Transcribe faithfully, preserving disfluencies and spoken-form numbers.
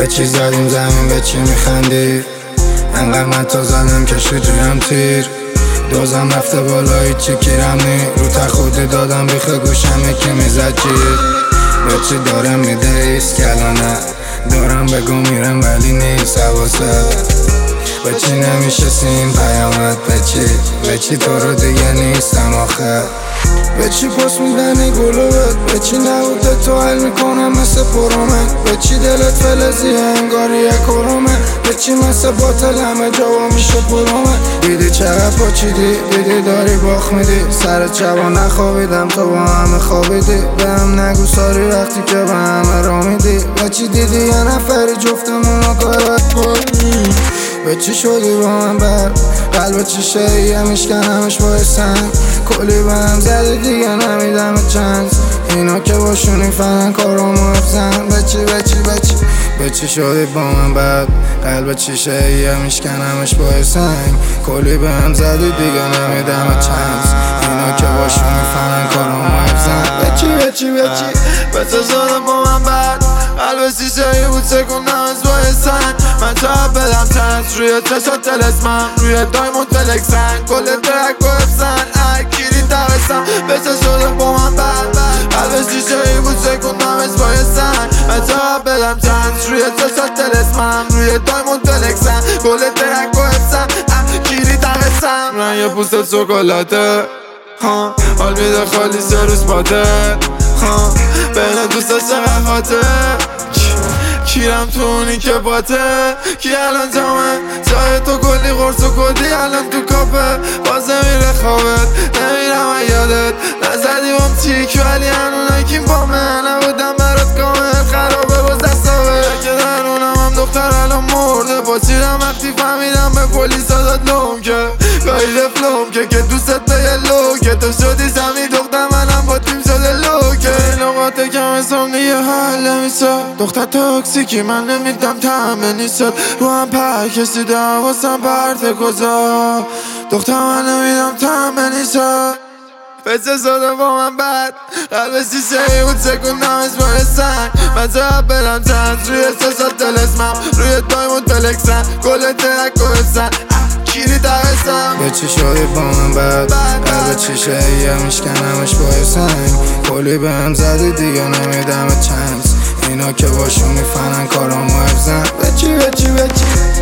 به چی زدیم زمین به چی میخندی؟ انقدر من تا زدم که شجویم تیر دوزم رفته بالا هیچی کیرم نی رو تخودی دادم بیخه گوشم یکی میزد جیر به چی دارم میده ایست کلانه دارم بگو میرم ولی نیست حواست به چی نمیشه سین پیامت به چی به چی تو رو دیگه نیستم آخه به چی پس میدنی گلوت به چی نبوده تو حل میکنم مثل پرومه به چی دلت فلزیه انگاری یک کرومه به چی مثل باطل همه جوا میشه پرومه دیدی چقدر پاچیدی دیدی داری باخ میدی سرت شبا نخوابیدم تو با همه خوابیدی به هم نگو ساری وقتی که به همه را میدی به چی دیدی یه نفری جفتمون رو کارت کنی به چی شدی با من بر قلب چی شیعه میشکنمش با سنگ کلی به هم زدی دیگه نمیدم چنس اینا که باشونی فنن کارامو افزن به چی به چی به چی به چی شدی با من بر قلب چی شیعه میشکنمش با سنگ کلی به هم زدی دیگه نمیدم چنس اینا که باشونی فنن کارامو افزن به چی به چی به چی به چه شده با من بر قلب شیشه ای بود سکونم از بای سنگ من تا بدم چنس روی چشات تلسمم روی دایمون تلکسن کل ترک و افزن اکیری تقسم به چه شده با من بر قلب شیشه ای بود سکونم از بای سنگ من تا بدم چنس روی چشات تلسمم روی دایمون تلکسن کل ترک و افزن اکیری تقسم رنگ پوست سوکلاته ها حال میده خالی سه روز باته ها بین دوستا چقدر خاطر کیرم تو اونی که باته کی الان جامه جای تو کلی قرص و کلی الان تو کافه باز نمیره خوابت نمیرم یادت نزدی بام تیک ولی هنونه کیم بامه نبودم برات کامل خرابه باز دستاوه که درونم هم دختر الان مرده با چیرم وقتی فهمیدم به پلیس داد لوم که گاهی رفلوم که که دوستت به یه لو که تو شدی زمین دختر منم با تیم شده لو که لغات کم اسم دیگه حل نمیشه دختر توکسیکی من نمیدم تمه نیست رو هم پر کشیده حواسم پرته کجا دختر من نمیدم تمه نیست به چه شده با من بد قلب شیشه ای بود سکوندم از بای سنگ من جواب برم چند روی چشات تلسمم روی دایمون تلکسن کل ترک و افزن کیری تقسم به چی شدی با من بد قلب چی شیعه میشکنمش با سنگ کلی به هم زدی دیگه نمیدم چنس اینا که باشونی فنن کارامو افزن به چی به چی به چی